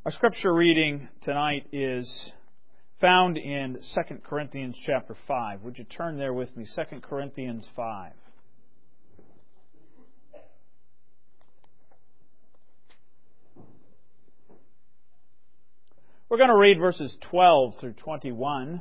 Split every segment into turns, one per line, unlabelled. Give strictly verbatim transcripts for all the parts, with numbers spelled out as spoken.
Our scripture reading tonight is found in Second Corinthians chapter five. Would you turn there with me? Second Corinthians five. We're going to read verses twelve through twenty-one.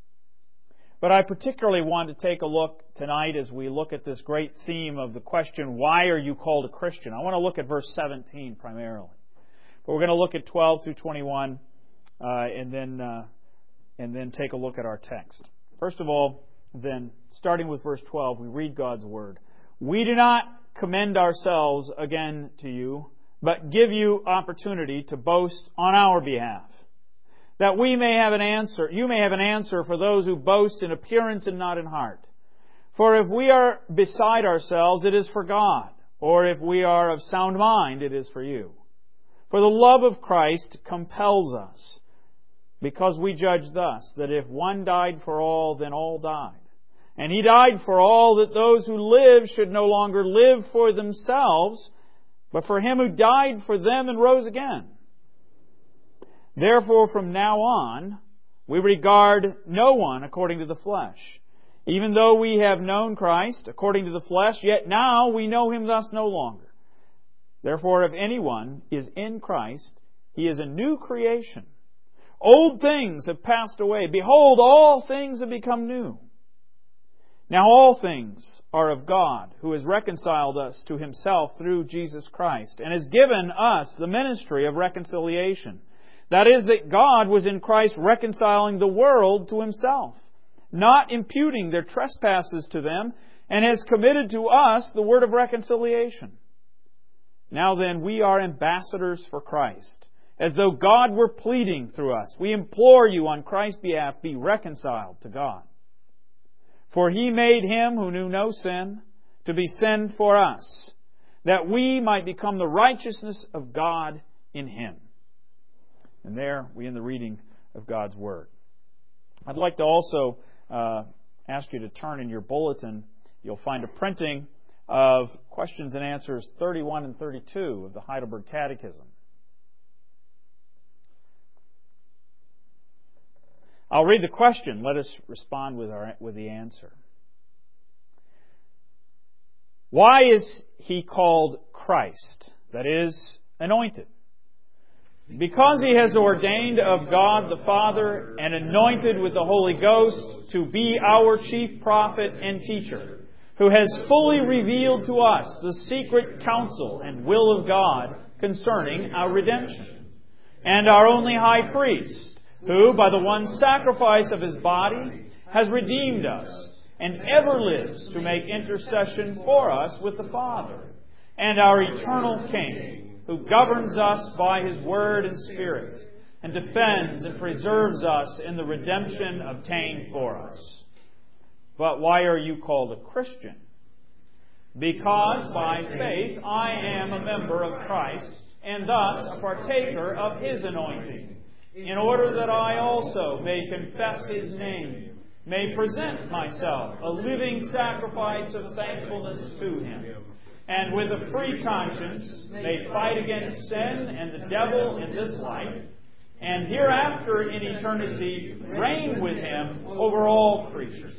But I particularly want to take a look tonight as we look at this great theme of the question, why are you called a Christian? I want to look at verse seventeen primarily. But we're going to look at twelve through twenty-one uh, and then uh, and then take a look at our text. First of all, then, starting with verse twelve, we read God's Word. We do not commend ourselves again to you, but give you opportunity to boast on our behalf, that we may have an answer, you may have an answer for those who boast in appearance and not in heart. For if we are beside ourselves, it is for God, or if we are of sound mind, it is for you. For the love of Christ compels us, because we judge thus, that if one died for all, then all died. And He died for all, that those who live should no longer live for themselves, but for Him who died for them and rose again. Therefore, from now on, we regard no one according to the flesh. Even though we have known Christ according to the flesh, yet now we know Him thus no longer. Therefore, if anyone is in Christ, he is a new creation. Old things have passed away. Behold, all things have become new. Now all things are of God, who has reconciled us to Himself through Jesus Christ, and has given us the ministry of reconciliation. That is, that God was in Christ reconciling the world to Himself, not imputing their trespasses to them, and has committed to us the word of reconciliation. Now then, we are ambassadors for Christ, as though God were pleading through us. We implore you on Christ's behalf, be reconciled to God. For He made Him who knew no sin to be sin for us, that we might become the righteousness of God in Him. And there we end the reading of God's Word. I'd like to also uh, ask you to turn in your bulletin. You'll find a printing of questions and answers thirty-one and thirty-two of the Heidelberg Catechism. I'll read the question. Let us respond with, our, with the answer. Why is He called Christ? That is, anointed. Because He has ordained of God the Father and anointed with the Holy Ghost to be our chief prophet and teacher, who has fully revealed to us the secret counsel and will of God concerning our redemption. And our only high priest, who by the one sacrifice of His body has redeemed us and ever lives to make intercession for us with the Father. And our eternal King, who governs us by His Word and Spirit, and defends and preserves us in the redemption obtained for us. But why are you called a Christian? Because by faith I am a member of Christ, and thus a partaker of His anointing, in order that I also may confess His name, may present myself a living sacrifice of thankfulness to Him, and with a free conscience may fight against sin and the devil in this life, and hereafter in eternity reign with Him over all creatures.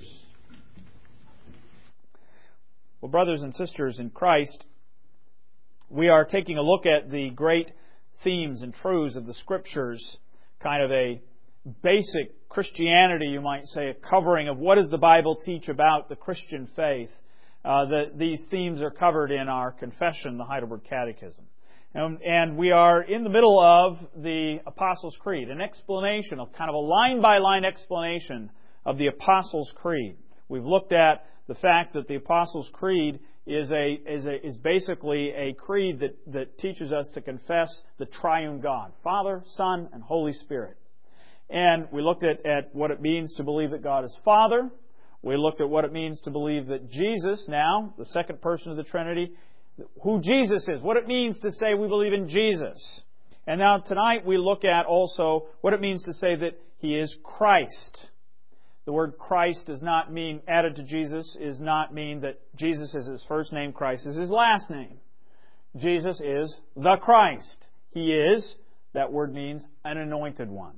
Well, brothers and sisters in Christ, we are taking a look at the great themes and truths of the Scriptures, kind of a basic Christianity, you might say, a covering of what does the Bible teach about the Christian faith. Uh, the, these themes are covered in our confession, the Heidelberg Catechism. Um, and we are in the middle of the Apostles' Creed, an explanation, of kind of a line-by-line explanation of the Apostles' Creed. We've looked at the fact that the Apostles' Creed is a is a is basically a creed that, that teaches us to confess the triune God, Father, Son, and Holy Spirit. And we looked at, at what it means to believe that God is Father. We looked at what it means to believe that Jesus, now, the second person of the Trinity, who Jesus is, what it means to say we believe in Jesus. And now tonight we look at also what it means to say that He is Christ. The word Christ does not mean, added to Jesus, does not mean that Jesus is His first name, Christ is His last name. Jesus is the Christ. He is That word means an anointed one.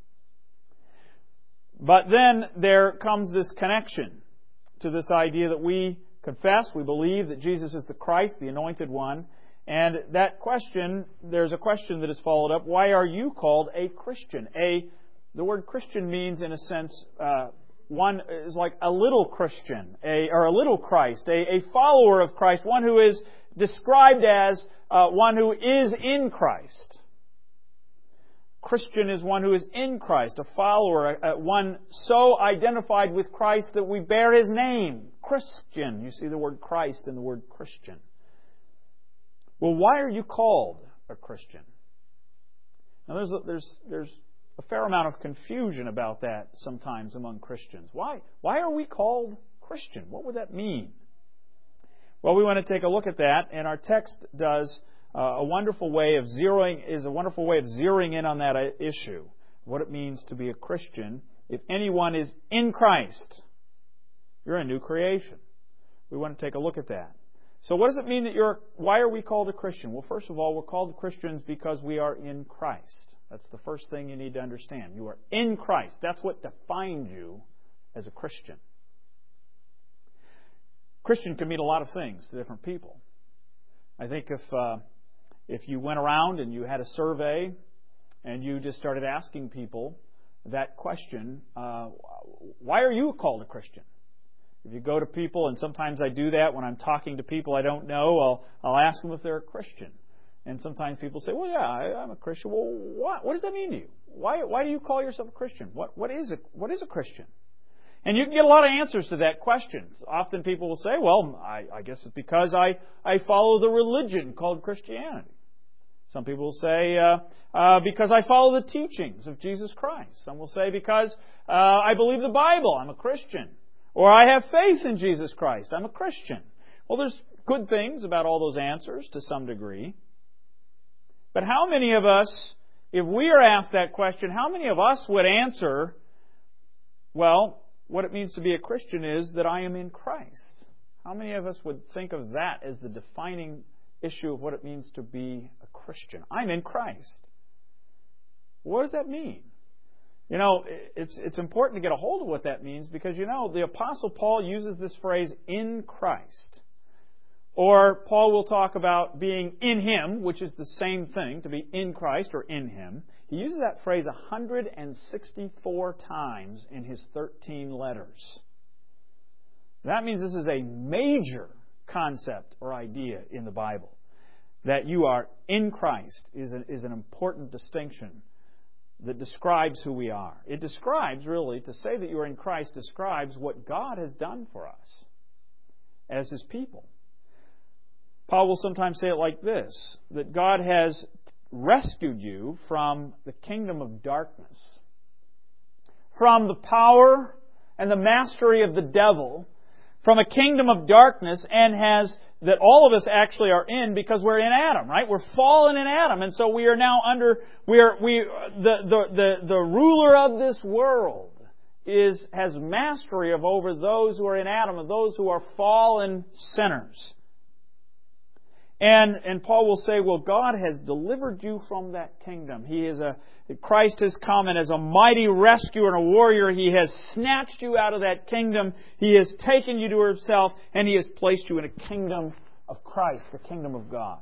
But then there comes this connection to this idea that we confess, we believe that Jesus is the Christ, the anointed one. And that question, there's a question that is followed up. Why are you called a Christian? A, the word Christian means, in a sense, uh, one is like a little Christian, a, or a little Christ, a, a follower of Christ, one who is described as uh, one who is in Christ. Christian is one who is in Christ, a follower, uh, one so identified with Christ that we bear His name. Christian. You see the word Christ in the word Christian. Well, why are you called a Christian? Now, there's a, there's there's a fair amount of confusion about that sometimes among Christians. Why why are we called Christian? What would that mean? Well, we want to take a look at that, and our text does uh, a wonderful way of zeroing is a wonderful way of zeroing in on that issue, what it means to be a Christian. If anyone is in Christ, you're a new creation. We want to take a look at that. So what does it mean that you're, why are we called a Christian? Well, first of all, we're called Christians because we are in Christ. That's the first thing you need to understand. You are in Christ. That's what defines you as a Christian. Christian can mean a lot of things to different people. I think if uh, if you went around and you had a survey and you just started asking people that question, uh, why are you called a Christian? If you go to people, and sometimes I do that when I'm talking to people I don't know, I'll, I'll ask them if they're a Christian. And sometimes people say, well, yeah, I, I'm a Christian. Well, what, what does that mean to you? Why, why do you call yourself a Christian? What, what, is a, what is a Christian? And you can get a lot of answers to that question. Often people will say, well, I, I guess it's because I, I follow the religion called Christianity. Some people will say, uh, uh, because I follow the teachings of Jesus Christ. Some will say, because uh, I believe the Bible, I'm a Christian. Or I have faith in Jesus Christ, I'm a Christian. Well, there's good things about all those answers to some degree. But how many of us, if we are asked that question, how many of us would answer, well, what it means to be a Christian is that I am in Christ? How many of us would think of that as the defining issue of what it means to be a Christian? I'm in Christ. What does that mean? You know, it's it's important to get a hold of what that means because, you know, the Apostle Paul uses this phrase, in Christ. Or Paul will talk about being in Him, which is the same thing, to be in Christ or in Him. He uses that phrase one hundred sixty-four times in his thirteen letters. That means this is a major concept or idea in the Bible. That you are in Christ is an, is an important distinction that describes who we are. It describes, really, to say that you are in Christ describes what God has done for us as His people. Paul will sometimes say it like this, that God has rescued you from the kingdom of darkness, from the power and the mastery of the devil, from a kingdom of darkness, and has, that all of us actually are in because we're in Adam, right? We're fallen in Adam, and so we are now under, we are, we, the, the, the, the ruler of this world is, has mastery of over those who are in Adam, and those who are fallen sinners. And, and Paul will say, well, God has delivered you from that kingdom. He is a, Christ has come, and as a mighty rescuer and a warrior, He has snatched you out of that kingdom. He has taken you to Himself, and He has placed you in a kingdom of Christ, the kingdom of God.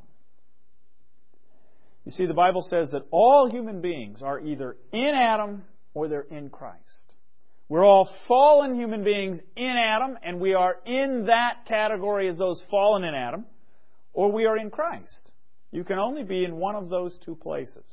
You see, the Bible says that all human beings are either in Adam or they're in Christ. We're all fallen human beings in Adam, and we are in that category as those fallen in Adam, or we are in Christ. You can only be in one of those two places.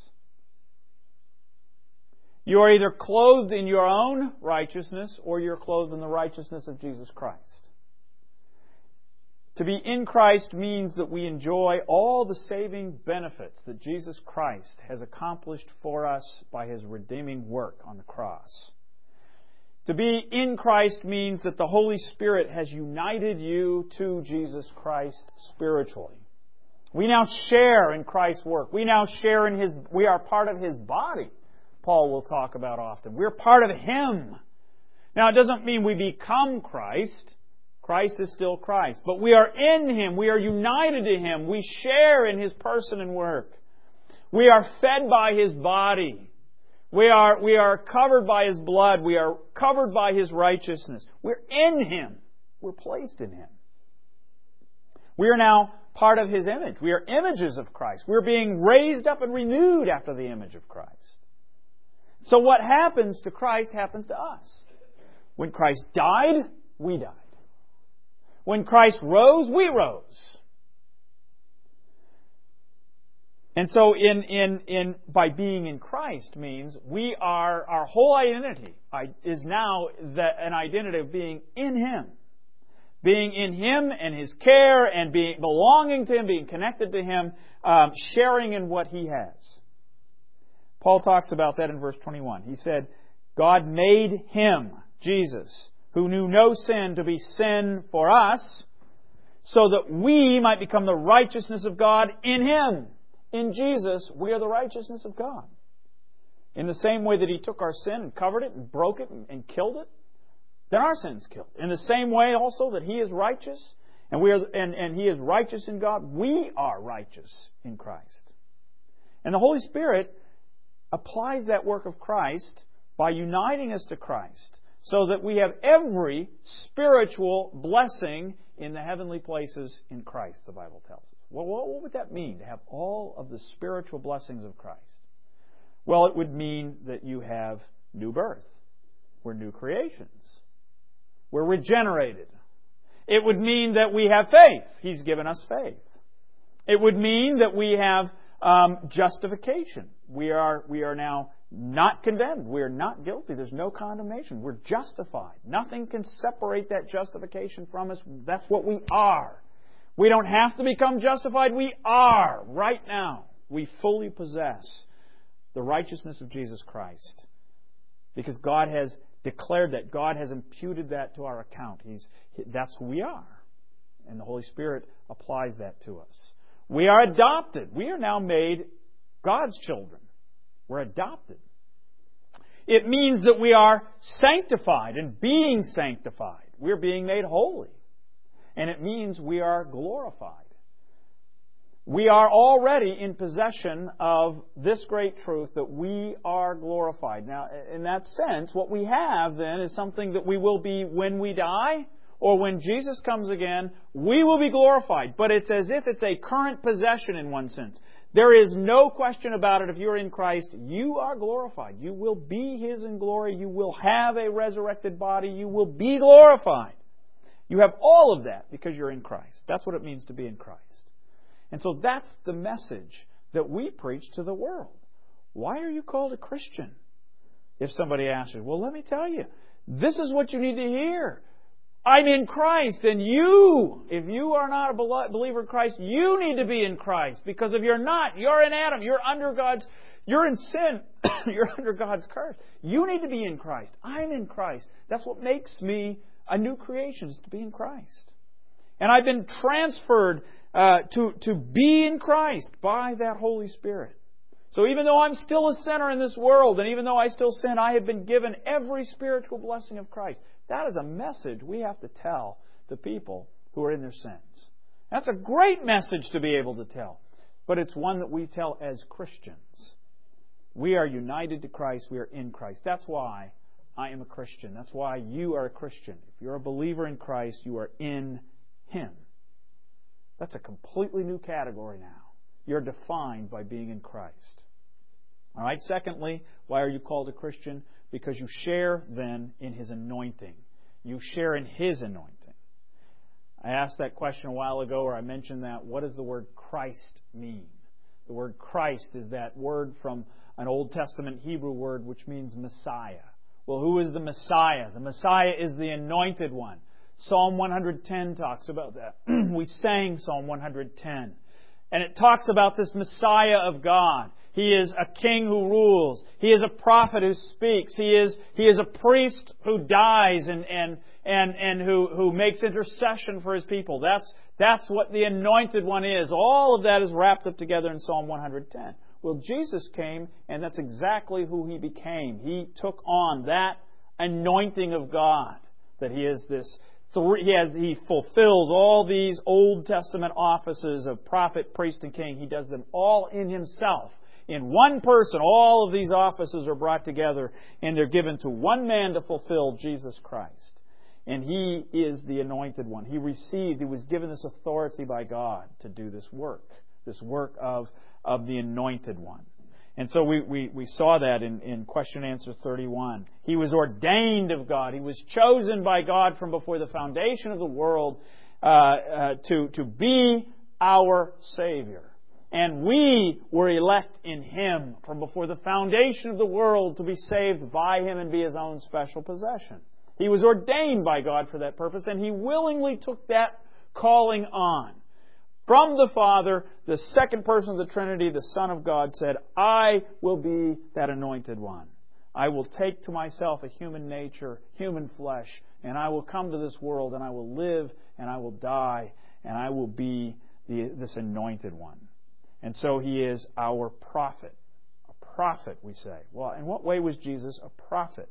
You are either clothed in your own righteousness or you're clothed in the righteousness of Jesus Christ. To be in Christ means that we enjoy all the saving benefits that Jesus Christ has accomplished for us by His redeeming work on the cross. To be in Christ means that the Holy Spirit has united you to Jesus Christ spiritually. We now share in Christ's work. We now share in His, we are part of His body, Paul will talk about often. We're part of Him. Now, it doesn't mean we become Christ. Christ is still Christ. But we are in Him. We are united to Him. We share in His person and work. We are fed by His body. We are, we are covered by His blood. We are covered by His righteousness. We're in Him. We're placed in Him. We are now part of His image. We are images of Christ. We're being raised up and renewed after the image of Christ. So what happens to Christ happens to us. When Christ died, we died. When Christ rose, we rose. And so in, in, in, by being in Christ means we are, our whole identity is now the, an identity of being in Him. Being in Him and His care and being belonging to Him, being connected to Him, um, sharing in what He has. Paul talks about that in verse twenty-one. He said, God made Him, Jesus, who knew no sin, to be sin for us, so that we might become the righteousness of God in Him. In Jesus, we are the righteousness of God. In the same way that He took our sin and covered it and broke it and, and killed it, then our sin's killed. In the same way also that He is righteous and we are and, and He is righteous in God, we are righteous in Christ. And the Holy Spirit applies that work of Christ by uniting us to Christ, so that we have every spiritual blessing in the heavenly places in Christ, the Bible tells us. Well, what would that mean, to have all of the spiritual blessings of Christ? Well, it would mean that you have new birth. We're new creations. We're regenerated. It would mean that we have faith. He's given us faith. It would mean that we have um, justification. We are, we are now not condemned. We are not guilty. There's no condemnation. We're justified. Nothing can separate that justification from us. That's what we are. We don't have to become justified. We are right now. We fully possess the righteousness of Jesus Christ, because God has declared that. God has imputed that to our account. He's, that's who we are. And the Holy Spirit applies that to us. We are adopted. We are now made God's children. We're adopted. It means that we are sanctified and being sanctified. We're being made holy. And it means we are glorified. We are already in possession of this great truth that we are glorified. Now, in that sense, what we have then is something that we will be when we die, or when Jesus comes again, we will be glorified. But it's as if it's a current possession in one sense. There is no question about it. If you're in Christ, you are glorified. You will be His in glory. You will have a resurrected body. You will be glorified. You have all of that because you're in Christ. That's what it means to be in Christ. And so that's the message that we preach to the world. Why are you called a Christian? If somebody asks you, well, let me tell you, this is what you need to hear. I'm in Christ, and you, if you are not a believer in Christ, you need to be in Christ. Because if you're not, you're in Adam. You're under God's, you're in sin. You're under God's curse. You need to be in Christ. I'm in Christ. That's what makes me a new creation, is to be in Christ. And I've been transferred uh, to, to be in Christ by that Holy Spirit. So even though I'm still a sinner in this world, and even though I still sin, I have been given every spiritual blessing of Christ. That is a message we have to tell the people who are in their sins. That's a great message to be able to tell. But it's one that we tell as Christians. We are united to Christ. We are in Christ. That's why I am a Christian. That's why you are a Christian. If you're a believer in Christ, you are in Him. That's a completely new category now. You're defined by being in Christ. All right. Secondly, why are you called a Christian? Because you share then in His anointing. You share in His anointing. I asked that question a while ago, or I mentioned that. What does the word Christ mean? The word Christ is that word from an Old Testament Hebrew word which means Messiah. Well, who is the Messiah? The Messiah is the anointed one. Psalm one ten talks about that. We sang Psalm one ten. And it talks about this Messiah of God. He is a king who rules. He is a prophet who speaks. He is, he is a priest who dies and, and, and, and who, who makes intercession for His people. That's, that's what the anointed one is. All of that is wrapped up together in Psalm one ten. Well, Jesus came, and that's exactly who He became. He took on that anointing of God, that He is this. He has, He fulfills all these Old Testament offices of prophet, priest, and king. He does them all in Himself. in one person, all of these offices are brought together and they're given to one man to fulfill, Jesus Christ. And He is the Anointed One. He received, He was given this authority by God to do this work, this work of, of the Anointed One. And so we, we, we saw that in, in question and answer thirty-one. He was ordained of God. He was chosen by God from before the foundation of the world uh, uh, to, to be our Savior. And we were elect in Him from before the foundation of the world to be saved by Him and be His own special possession. He was ordained by God for that purpose, and He willingly took that calling on. From the Father, the second person of the Trinity, the Son of God, said, I will be that Anointed One. I will take to myself a human nature, human flesh, and I will come to this world, and I will live, and I will die, and I will be the, this Anointed One. And so He is our prophet. A prophet, we say. Well, in what way was Jesus a prophet?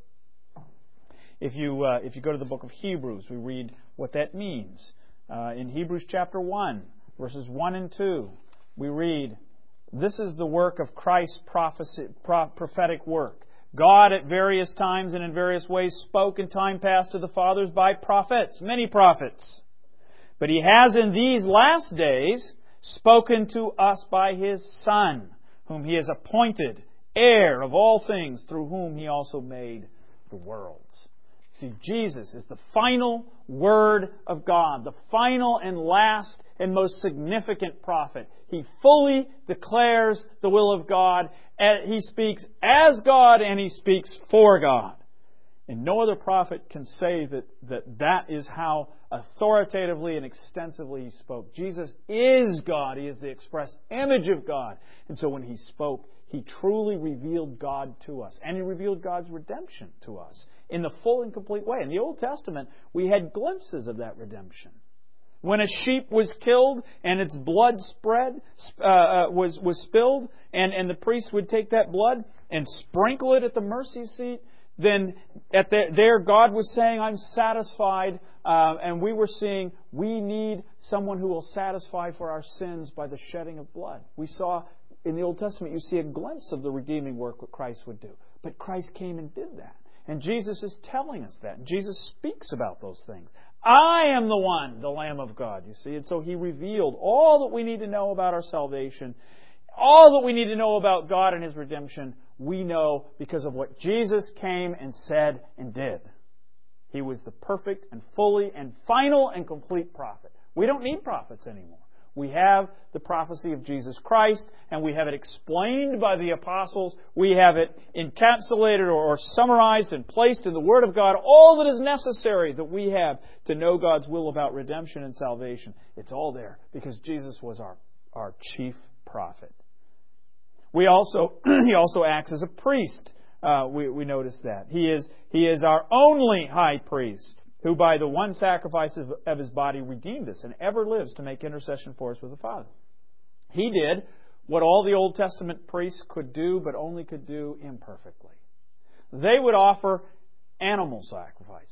If you uh, if you go to the book of Hebrews, we read what that means. Uh, in Hebrews chapter one, verses one and two, we read, this is the work of Christ's prophecy, pro- prophetic work. God at various times and in various ways spoke in time past to the fathers by prophets, many prophets. But He has in these last days spoken to us by His Son, whom He has appointed heir of all things, through whom He also made the worlds. See, Jesus is the final Word of God, the final and last and most significant prophet. He fully declares the will of God. He speaks as God and He speaks for God. And no other prophet can say that that, that is how authoritatively and extensively He spoke. Jesus is God. He is the express image of God. And so when He spoke, He truly revealed God to us. And He revealed God's redemption to us in the full and complete way. In the Old Testament, we had glimpses of that redemption. When a sheep was killed and its blood spread, uh, uh, was, was spilled, and, and the priest would take that blood and sprinkle it at the mercy seat, then at the, there God was saying, I'm satisfied. Uh, and we were seeing we need someone who will satisfy for our sins by the shedding of blood. We saw in the Old Testament, you see a glimpse of the redeeming work that Christ would do. But Christ came and did that. And Jesus is telling us that. Jesus speaks about those things. I am the one, the Lamb of God, you see. And so He revealed all that we need to know about our salvation, all that we need to know about God and His redemption, we know because of what Jesus came and said and did. He was the perfect and fully and final and complete prophet. We don't need prophets anymore. We have the prophecy of Jesus Christ, and we have it explained by the apostles. We have it encapsulated or, or summarized and placed in the Word of God. All that is necessary that we have to know God's will about redemption and salvation. It's all there because Jesus was our, our chief prophet. We also He also acts as a priest. Uh, we, we notice that. He is, he is our only high priest, who by the one sacrifice of, of His body redeemed us and ever lives to make intercession for us with the Father. He did what all the Old Testament priests could do, but only could do imperfectly. They would offer animal sacrifices.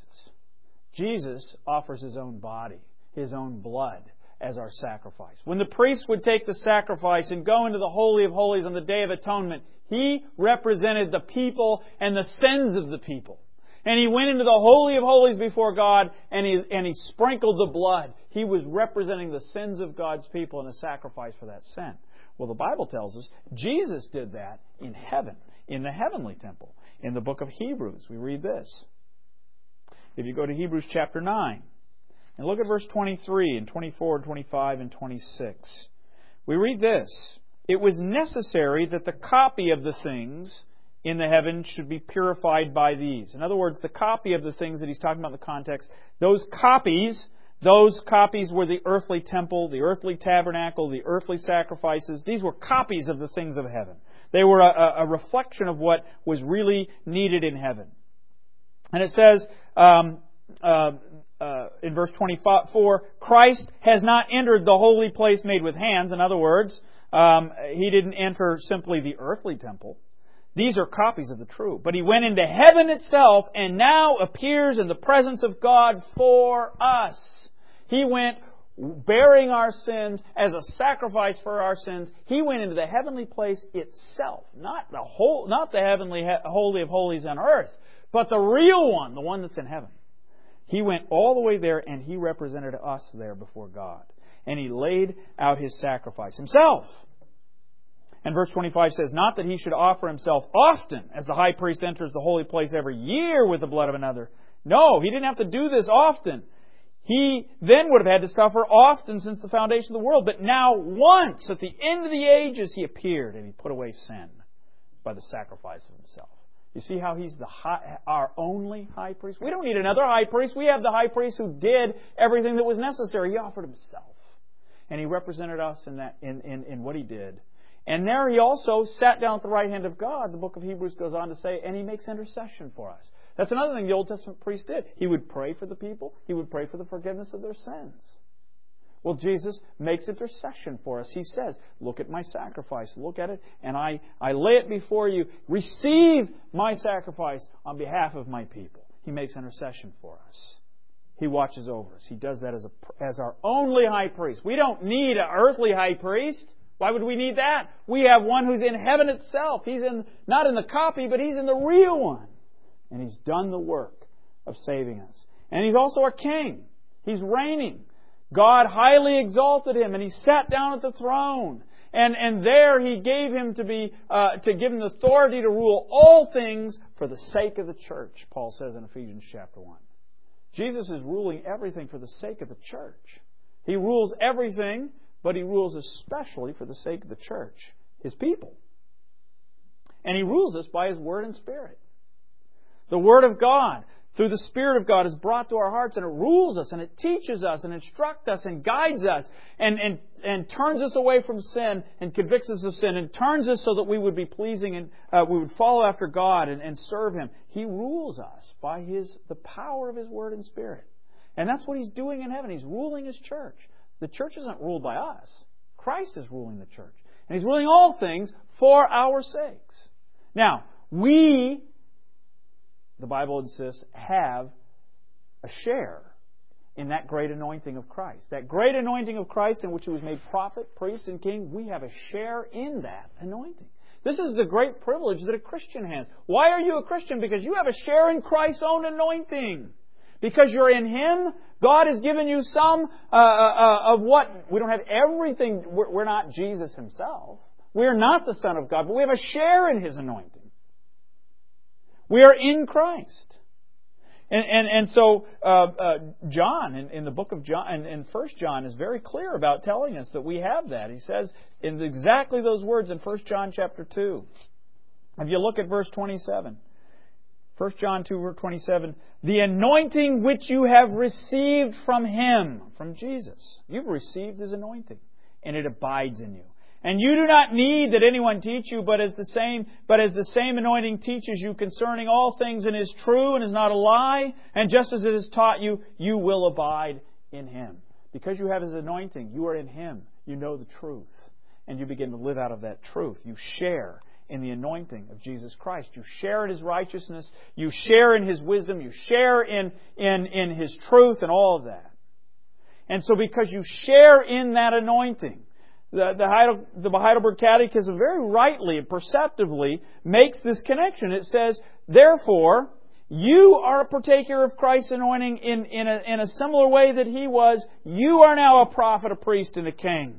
Jesus offers His own body, His own blood, as our sacrifice. When the priest would take the sacrifice and go into the Holy of Holies on the Day of Atonement, he represented the people and the sins of the people. And he went into the Holy of Holies before God and he, and he sprinkled the blood. He was representing the sins of God's people and a sacrifice for that sin. Well, the Bible tells us Jesus did that in heaven, in the heavenly temple. In the book of Hebrews, we read this. If you go to Hebrews chapter nine, and look at verse twenty-three and twenty-four and twenty-five and twenty-six. We read this. It was necessary that the copy of the things in the heavens should be purified by these. In other words, the copy of the things that he's talking about in the context, those copies, those copies were the earthly temple, the earthly tabernacle, the earthly sacrifices. These were copies of the things of heaven. They were a, a reflection of what was really needed in heaven. And it says, um, uh, Uh, in verse twenty-four, Christ has not entered the holy place made with hands. In other words, um, He didn't enter simply the earthly temple. These are copies of the true. But He went into heaven itself and now appears in the presence of God for us. He went bearing our sins as a sacrifice for our sins. He went into the heavenly place itself, not the whole, not the heavenly holy of holies on earth, but the real one, the one that's in heaven. He went all the way there, and He represented us there before God. And He laid out His sacrifice Himself. And verse twenty-five says, not that He should offer Himself often, as the high priest enters the holy place every year with the blood of another. No, He didn't have to do this often. He then would have had to suffer often since the foundation of the world. But now once, at the end of the ages, He appeared and He put away sin by the sacrifice of Himself. You see how He's the high, our only high priest? We don't need another high priest. We have the high priest who did everything that was necessary. He offered Himself. And He represented us in that in, in, in what He did. And there He also sat down at the right hand of God. The book of Hebrews goes on to say, and He makes intercession for us. That's another thing the Old Testament priest did. He would pray for the people. He would pray for the forgiveness of their sins. Well, Jesus makes intercession for us. He says, look at my sacrifice. Look at it, and I, I lay it before you. Receive my sacrifice on behalf of my people. He makes intercession for us. He watches over us. He does that as, a, as our only high priest. We don't need an earthly high priest. Why would we need that? We have one who's in heaven itself. He's in not in the copy, but He's in the real one. And He's done the work of saving us. And He's also our King. He's reigning. God highly exalted Him, and He sat down at the throne. And, and there He gave Him to be uh, to give Him the authority to rule all things for the sake of the church, Paul says in Ephesians chapter one. Jesus is ruling everything for the sake of the church. He rules everything, but He rules especially for the sake of the church, His people. And He rules us by His Word and Spirit. The Word of God, through the Spirit of God, is brought to our hearts, and it rules us, and it teaches us, and instructs us, and guides us, and, and, and turns us away from sin, and convicts us of sin, and turns us so that we would be pleasing, and uh, we would follow after God and, and serve Him. He rules us by His the power of His Word and Spirit. And that's what He's doing in heaven. He's ruling His church. The church isn't ruled by us. Christ is ruling the church. And He's ruling all things for our sakes. Now, we, the Bible insists, have a share in that great anointing of Christ. That great anointing of Christ in which He was made prophet, priest, and king, we have a share in that anointing. This is the great privilege that a Christian has. Why are you a Christian? Because you have a share in Christ's own anointing. Because you're in Him, God has given you some uh, uh, of what... We don't have everything. We're, we're not Jesus Himself. We're not the Son of God, but we have a share in His anointing. We are in Christ. And and, and so uh, uh, John, in, in the book of John, and in First John, is very clear about telling us that we have that. He says in exactly those words in First John chapter two. If you look at verse twenty-seven. First John two, verse twenty-seven. The anointing which you have received from Him, from Jesus. You've received His anointing, and it abides in you. And you do not need that anyone teach you, but as the same, but as the same anointing teaches you concerning all things and is true and is not a lie, and just as it has taught you, you will abide in Him. Because you have His anointing, you are in Him. You know the truth. And you begin to live out of that truth. You share in the anointing of Jesus Christ. You share in His righteousness. You share in His wisdom. You share in, in, in His truth and all of that. And so because you share in that anointing, The, the, Heidel, the Heidelberg Catechism very rightly and perceptively makes this connection. It says, therefore, you are a partaker of Christ's anointing in, in, a, in a similar way that He was. You are now a prophet, a priest, and a king.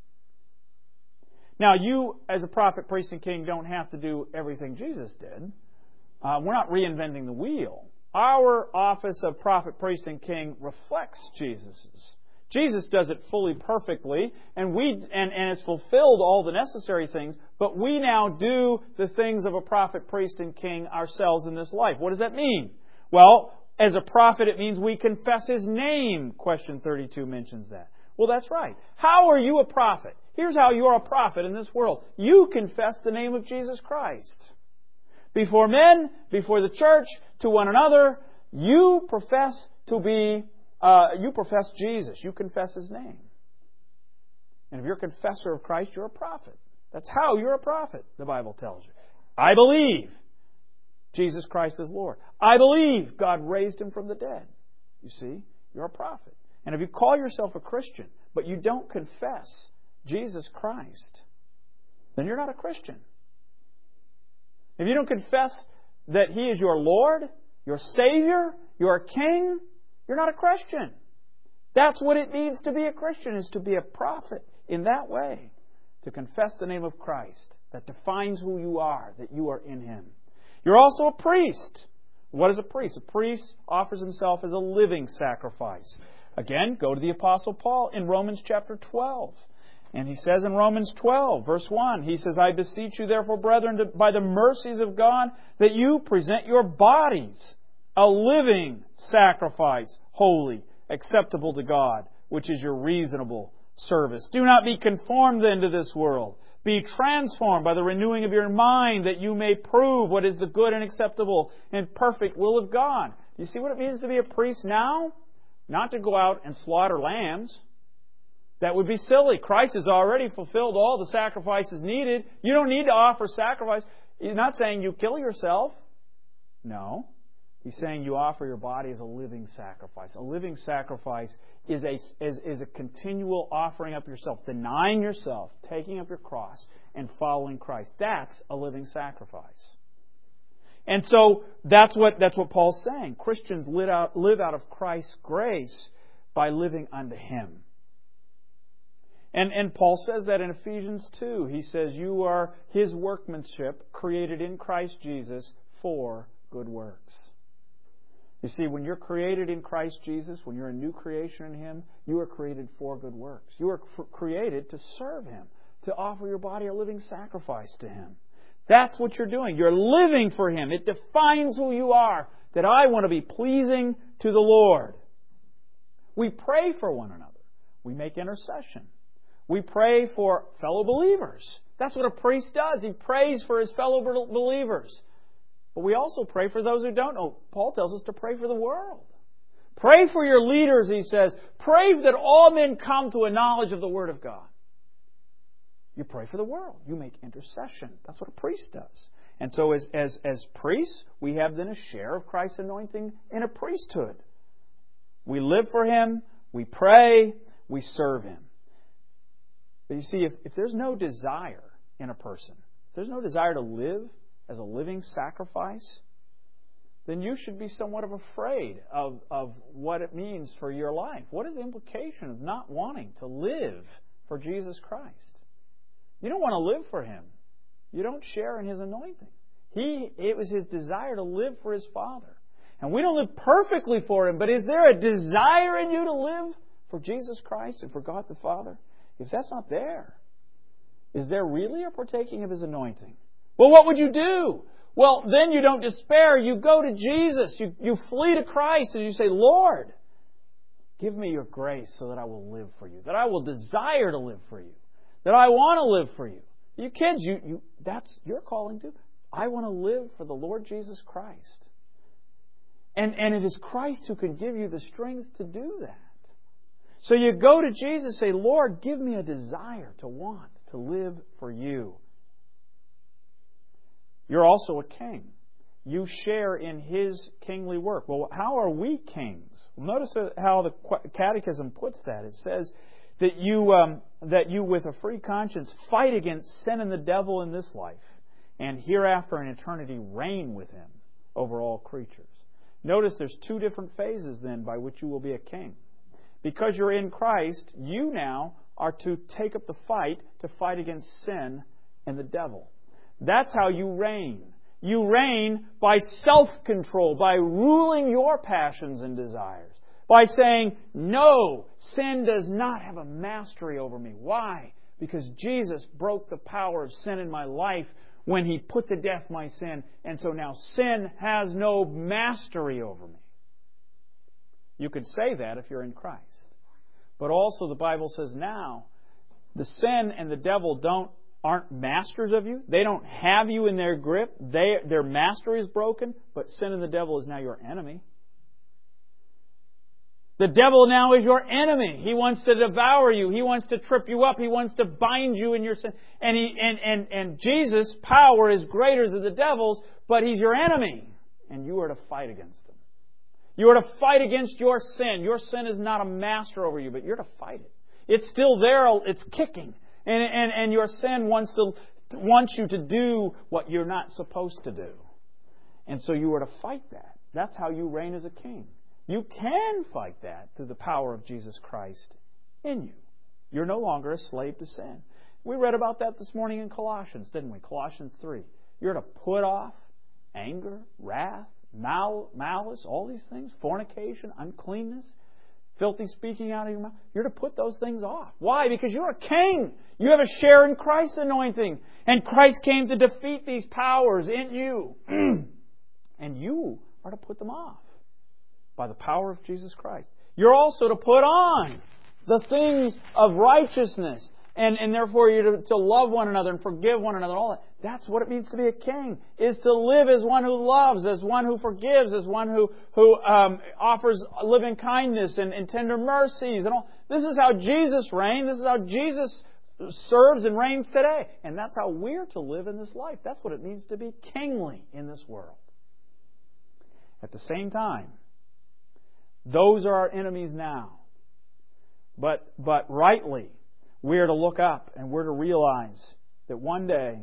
Now, you, as a prophet, priest, and king, don't have to do everything Jesus did. Uh, we're not reinventing the wheel. Our office of prophet, priest, and king reflects Jesus's. Jesus does it fully perfectly, and we and, and has fulfilled all the necessary things, but we now do the things of a prophet, priest, and king ourselves in this life. What does that mean? Well, as a prophet, it means we confess His name. Question thirty-two mentions that. Well, that's right. How are you a prophet? Here's how you are a prophet in this world. You confess the name of Jesus Christ. Before men, before the church, to one another, you profess to be Uh, you profess Jesus. You confess His name. And if you're a confessor of Christ, you're a prophet. That's how you're a prophet, the Bible tells you. I believe Jesus Christ is Lord. I believe God raised Him from the dead. You see, you're a prophet. And if you call yourself a Christian, but you don't confess Jesus Christ, then you're not a Christian. If you don't confess that He is your Lord, your Savior, your King, you're not a Christian. That's what it means to be a Christian, is to be a prophet in that way. To confess the name of Christ. That defines who you are, that you are in Him. You're also a priest. What is a priest? A priest offers himself as a living sacrifice. Again, go to the Apostle Paul in Romans chapter twelve. And he says in Romans twelve, verse one, he says, I beseech you therefore, brethren, to, by the mercies of God, that you present your bodies a living sacrifice, holy, acceptable to God, which is your reasonable service. Do not be conformed then to this world. Be transformed by the renewing of your mind, that you may prove what is the good and acceptable and perfect will of God. Do you see what it means to be a priest now? Not to go out and slaughter lambs. That would be silly. Christ has already fulfilled all the sacrifices needed. You don't need to offer sacrifice. He's not saying you kill yourself. No. He's saying you offer your body as a living sacrifice. A living sacrifice is a, is, is a continual offering up yourself, denying yourself, taking up your cross, and following Christ. That's a living sacrifice. And so that's what, that's what Paul's saying. Christians live out, live out of Christ's grace by living unto Him. And, and Paul says that in Ephesians two. He says, you are His workmanship, created in Christ Jesus for good works. You see, when you're created in Christ Jesus, when you're a new creation in Him, you are created for good works. You are cr- created to serve Him, to offer your body a living sacrifice to Him. That's what you're doing. You're living for Him. It defines who you are, that I want to be pleasing to the Lord. We pray for one another. We make intercession. We pray for fellow believers. That's what a priest does. He prays for his fellow believers. But we also pray for those who don't know. Paul tells us to pray for the world. Pray for your leaders, he says. Pray that all men come to a knowledge of the Word of God. You pray for the world. You make intercession. That's what a priest does. And so as, as, as priests, we have then a share of Christ's anointing in a priesthood. We live for Him. We pray. We serve Him. But you see, if, if there's no desire in a person, if there's no desire to live as a living sacrifice, then you should be somewhat of afraid of, of what it means for your life. What is the implication of not wanting to live for Jesus Christ? You don't want to live for Him. You don't share in His anointing. He, it was His desire to live for His Father. And we don't live perfectly for Him, but is there a desire in you to live for Jesus Christ and for God the Father? If that's not there, is there really a partaking of His anointing? Well, what would you do? Well, then you don't despair. You go to Jesus. You, you flee to Christ and you say, Lord, give me your grace so that I will live for you, that I will desire to live for you, that I want to live for you. You kids, you, you that's your calling too. I want to live for the Lord Jesus Christ. And, and it is Christ who can give you the strength to do that. So you go to Jesus and say, Lord, give me a desire to want to live for you. You're also a king. You share in His kingly work. Well, how are we kings? Well, notice how the Catechism puts that. It says that you, um, that you with a free conscience fight against sin and the devil in this life, and hereafter in eternity reign with Him over all creatures. Notice there's two different phases then by which you will be a king. Because you're in Christ, you now are to take up the fight to fight against sin and the devil. That's how you reign. You reign by self-control, by ruling your passions and desires. By saying, no, sin does not have a mastery over me. Why? Because Jesus broke the power of sin in my life when He put to death my sin. And so now sin has no mastery over me. You could say that if you're in Christ. But also the Bible says now, the sin and the devil don't aren't masters of you. They don't have you in their grip. They, their mastery is broken, but sin and the devil is now your enemy. The devil now is your enemy. He wants to devour you. He wants to trip you up. He wants to bind you in your sin. And, he, and, and, and Jesus' power is greater than the devil's, but he's your enemy. And you are to fight against him. You are to fight against your sin. Your sin is not a master over you, but you're to fight it. It's still there. It's kicking. And, and, and your sin wants to wants you to do what you're not supposed to do. And so you are to fight that. That's how you reign as a king. You can fight that through the power of Jesus Christ in you. You're no longer a slave to sin. We read about that this morning in Colossians, didn't we? Colossians three. You're to put off anger, wrath, mal- malice, all these things, fornication, uncleanness, filthy speaking out of your mouth. You're to put those things off. Why? Because you're a king. You have a share in Christ's anointing. And Christ came to defeat these powers in you. And you are to put them off by the power of Jesus Christ. You're also to put on the things of righteousness. And, and therefore you're to, to love one another and forgive one another. All that. That's what it means to be a king, is to live as one who loves, as one who forgives, as one who, who um, offers living kindness and, and tender mercies. And all. This is how Jesus reigned. This is how Jesus serves and reigns today. And that's how we're to live in this life. That's what it means to be kingly in this world. At the same time, those are our enemies now. But, but rightly, we are to look up and we're to realize that one day,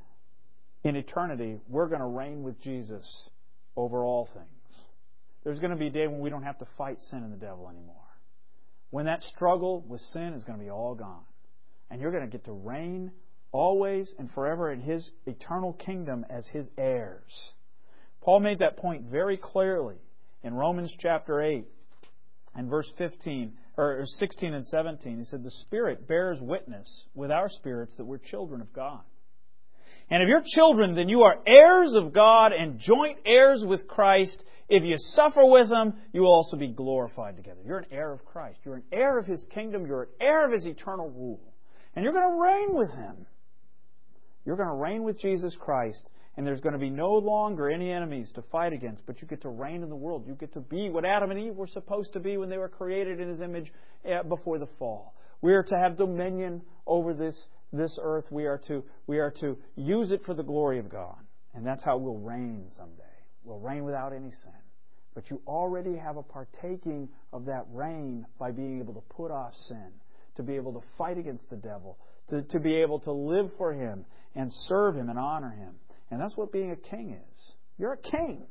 in eternity, we're going to reign with Jesus over all things. There's going to be a day when we don't have to fight sin and the devil anymore. When that struggle with sin is going to be all gone. And you're going to get to reign always and forever in His eternal kingdom as His heirs. Paul made that point very clearly in Romans chapter eight and verse fifteen, or sixteen and seventeen. He said, "The Spirit bears witness with our spirits that we're children of God. And if you're children, then you are heirs of God and joint heirs with Christ. If you suffer with Him, you will also be glorified together." You're an heir of Christ. You're an heir of His kingdom. You're an heir of His eternal rule. And you're going to reign with Him. You're going to reign with Jesus Christ. And there's going to be no longer any enemies to fight against. But you get to reign in the world. You get to be what Adam and Eve were supposed to be when they were created in His image before the fall. We are to have dominion over this This earth. We are to we are to use it for the glory of God. And that's how we'll reign someday. We'll reign without any sin. But you already have a partaking of that reign by being able to put off sin, to be able to fight against the devil, to, to be able to live for Him and serve Him and honor Him. And that's what being a king is. You're a king.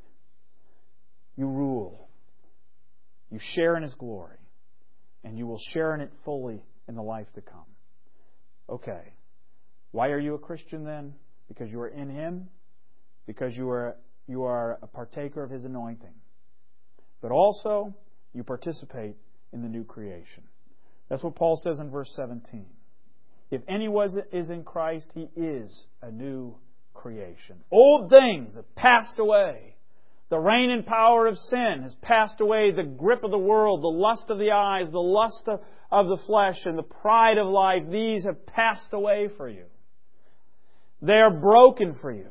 You rule. You share in His glory. And you will share in it fully in the life to come. Okay. Why are you a Christian then? Because you are in Him. Because you are you are a partaker of His anointing. But also, you participate in the new creation. That's what Paul says in verse seventeen. If anyone is in Christ, he is a new creation. Old things have passed away. The reign and power of sin has passed away. The grip of the world, the lust of the eyes, the lust of, of the flesh, and the pride of life, these have passed away for you. They are broken for you.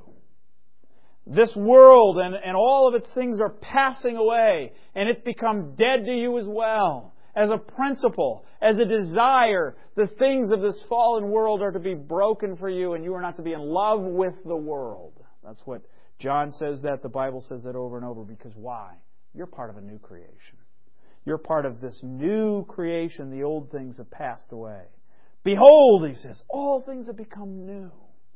This world and, and all of its things are passing away, and it's become dead to you as well. As a principle, as a desire, the things of this fallen world are to be broken for you, and you are not to be in love with the world. That's what John says that. The Bible says that over and over. Because why? You're part of a new creation. You're part of this new creation. The old things have passed away. Behold, He says, all things have become new.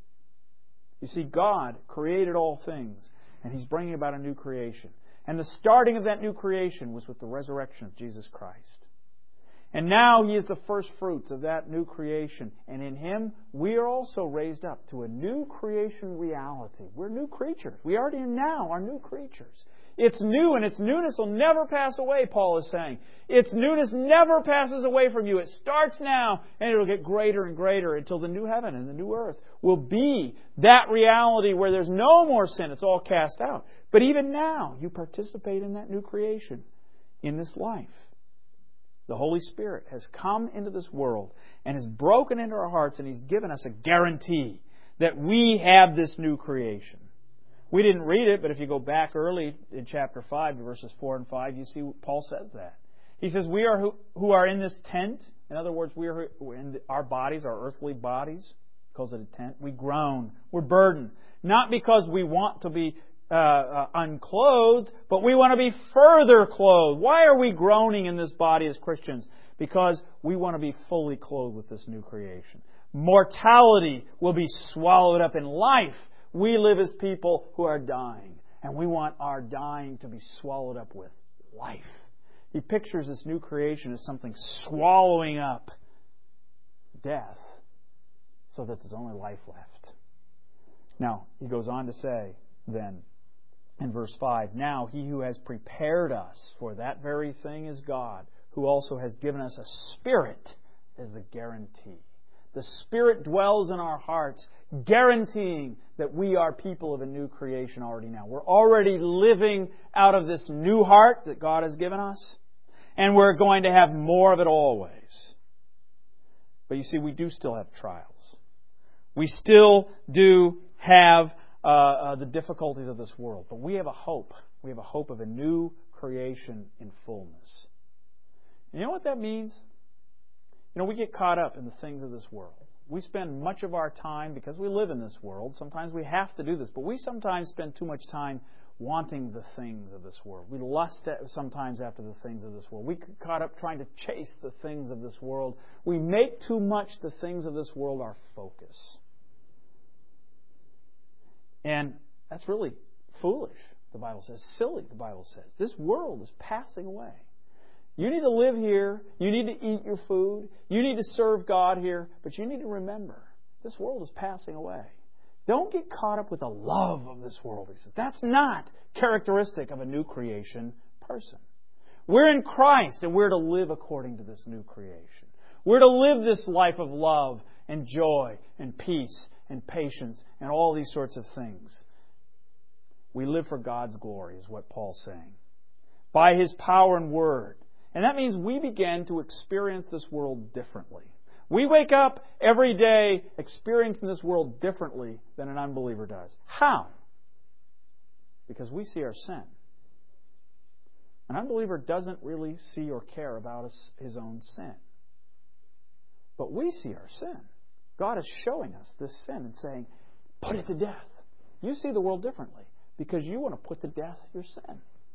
You see, God created all things, and He's bringing about a new creation. And the starting of that new creation was with the resurrection of Jesus Christ. And now He is the first fruits of that new creation. And in Him, we are also raised up to a new creation reality. We're new creatures. We already now are new creatures. It's new, and its newness will never pass away, Paul is saying. Its newness never passes away from you. It starts now, and it will get greater and greater until the new heaven and the new earth will be that reality where there's no more sin. It's all cast out. But even now, you participate in that new creation in this life. The Holy Spirit has come into this world and has broken into our hearts, and He's given us a guarantee that we have this new creation. We didn't read it, but if you go back early in chapter five, verses four and five, you see Paul says that. He says, we are who, who are in this tent. In other words, we are in our bodies, our earthly bodies, because of the tent. We groan. We're burdened. Not because we want to be uh, uh, unclothed, but we want to be further clothed. Why are we groaning in this body as Christians? Because we want to be fully clothed with this new creation. Mortality will be swallowed up in life. We live as people who are dying, and we want our dying to be swallowed up with life. He pictures this new creation as something swallowing up death so that there's only life left. Now, he goes on to say then in verse five, now he who has prepared us for that very thing is God, who also has given us a Spirit as the guarantee. The Spirit dwells in our hearts, guaranteeing that we are people of a new creation already now. We're already living out of this new heart that God has given us, and we're going to have more of it always. But you see, we do still have trials. We still do have uh, uh, the difficulties of this world. But we have a hope. We have a hope of a new creation in fullness. And you know what that means? You know, we get caught up in the things of this world. We spend much of our time, because we live in this world, sometimes we have to do this, but we sometimes spend too much time wanting the things of this world. We lust at, sometimes after the things of this world. We get caught up trying to chase the things of this world. We make too much the things of this world our focus. And that's really foolish, the Bible says. Silly, the Bible says. This world is passing away. You need to live here. You need to eat your food. You need to serve God here. But you need to remember, this world is passing away. Don't get caught up with the love of this world. He says, that's not characteristic of a new creation person. We're in Christ, and we're to live according to this new creation. We're to live this life of love and joy and peace and patience and all these sorts of things. We live for God's glory, is what Paul's saying. By His power and word. And that means we begin to experience this world differently. We wake up every day experiencing this world differently than an unbeliever does. How? Because we see our sin. An unbeliever doesn't really see or care about his own sin. But we see our sin. God is showing us this sin and saying, put it to death. You see the world differently because you want to put to death your sin.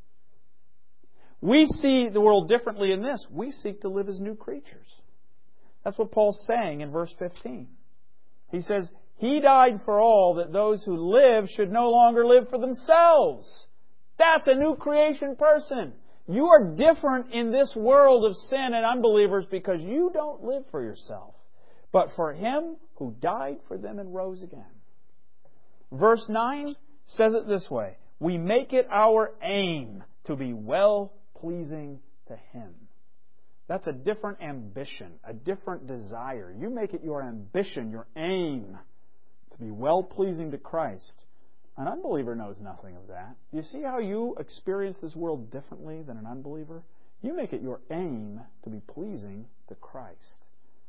We see the world differently in this. We seek to live as new creatures. That's what Paul's saying in verse fifteen. He says, He died for all, that those who live should no longer live for themselves. That's a new creation person. You are different in this world of sin and unbelievers because you don't live for yourself, but for Him who died for them and rose again. Verse nine says it this way, we make it our aim to be well-pleasing to Him. That's a different ambition, a different desire. You make it your ambition, your aim, to be well-pleasing to Christ. An unbeliever knows nothing of that. You see how you experience this world differently than an unbeliever? You make it your aim to be pleasing to Christ.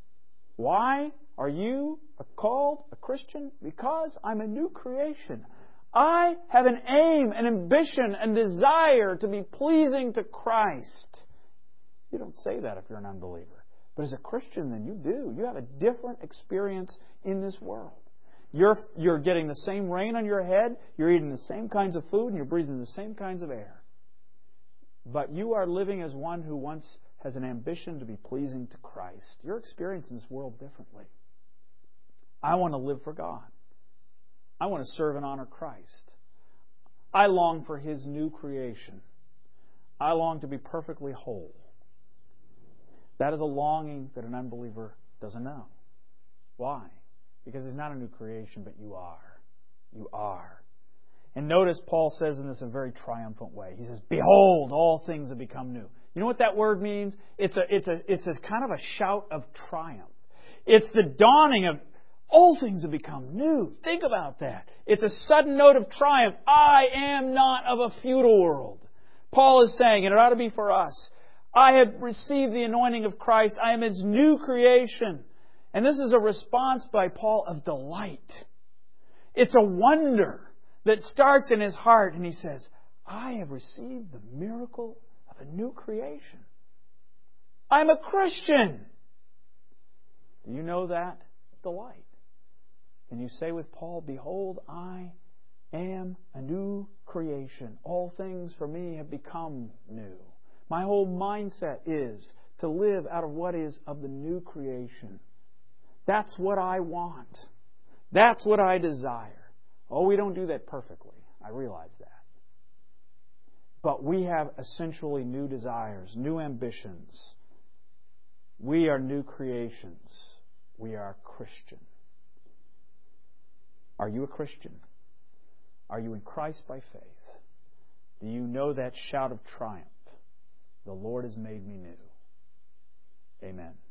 Why are you called a Christian? Because I'm a new creation. I have an aim, an ambition, and desire to be pleasing to Christ. You don't say that if you're an unbeliever. But as a Christian, then you do. You have a different experience in this world. You're, you're getting the same rain on your head, you're eating the same kinds of food, and you're breathing the same kinds of air. But you are living as one who once has an ambition to be pleasing to Christ. You're experiencing this world differently. I want to live for God. I want to serve and honor Christ. I long for His new creation. I long to be perfectly whole. That is a longing that an unbeliever doesn't know. Why? Because he's not a new creation, but you are. You are. And notice Paul says in this in a very triumphant way. He says, behold, all things have become new. You know what that word means? It's a, it's a, it's a kind of a shout of triumph. It's the dawning of all things have become new. Think about that. It's a sudden note of triumph. I am not of a feudal world. Paul is saying, and it ought to be for us, I have received the anointing of Christ. I am His new creation. And this is a response by Paul of delight. It's a wonder that starts in his heart. And he says, I have received the miracle of a new creation. I'm a Christian. Do you know that delight? Can you say with Paul, behold, I am a new creation. All things for me have become new. My whole mindset is to live out of what is of the new creation. That's what I want. That's what I desire. Oh, we don't do that perfectly. I realize that. But we have essentially new desires, new ambitions. We are new creations. We are Christian. Are you a Christian? Are you in Christ by faith? Do you know that shout of triumph? The Lord has made me new. Amen.